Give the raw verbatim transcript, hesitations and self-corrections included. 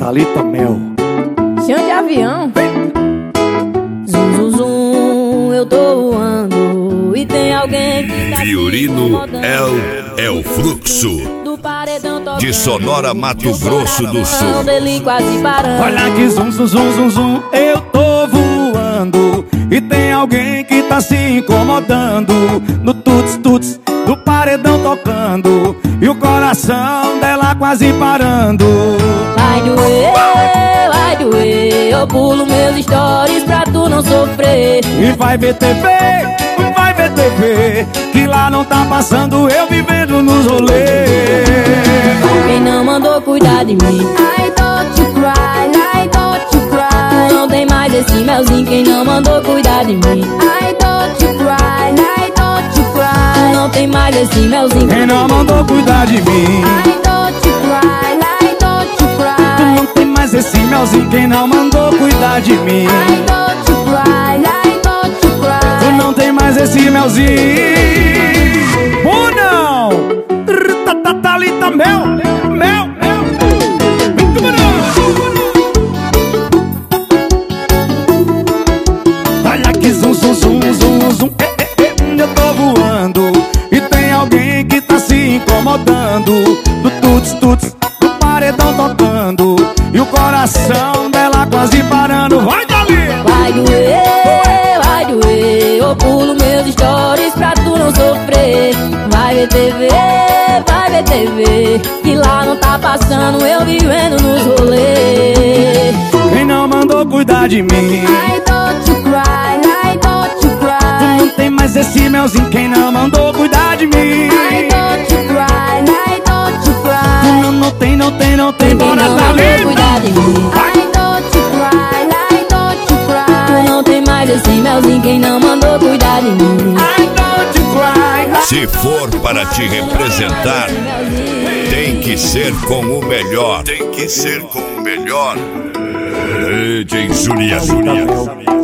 Thalita Mel. Chão de avião. Zum, zum, zum, eu tô voando e tem alguém que tá Fiorino El, El Fluxo de Sonora, Mato Grosso do Sul. Dele quase parando. Olha que zum, zum, zum, zum, zum, eu tô voando e tem alguém que tá se incomodando. No tuts, tuts, do paredão tocando e o coração dela quase parando. Vai doer, vai doer, eu pulo meus stories pra tu não sofrer. E vai ver T V, vai ver T V, que lá não tá passando eu vivendo nos rolês. Quem não mandou cuidar de mim? I don't you cry, I don't you cry. Tu não tem mais esse melzinho. Quem não mandou cuidar de mim? I don't you cry, I don't you cry. Tu não tem mais esse melzinho. Quem não mandou cuidar de mim? I don't you cry, I don't you cry. Tu não tem mais esse melzinho. Quem não mandou cuidar de mim? I don't you cry, I don't you cry. Tu não tem mais esse melzinho. Ou não? Thalita Mel, Mel, Mel. Olha que zum, zum, zum, zum, zum. Eh, eh, eh, eu tô voando e tem alguém que tá se incomodando. Do tuts, tuts, do paredão tocando e o coração dela quase parando. Vai, Dali! Vai doer, vai doer, eu pulo meus stories pra tu não sofrer. Vai ver T V, vai ver T V, que lá não tá passando eu vivendo nos rolês. Quem não mandou cuidar de mim? I don't you cry, I don't you cry. Tu não tem mais esse melzinho. Quem não mandou cuidar de mim? I don't you cry, I don't you cry. Tu não, não tem, não tem, não tem. Quem Bora, não mandou Thalita! cuidar de mim? I don't you cry, I don't you cry. Tu não tem mais esse melzinho. Quem não mandou cuidar de mim? I don't you cry. Se for para te representar, tem que ser com o melhor. Tem que ser com o melhor. D J Julia, Julia.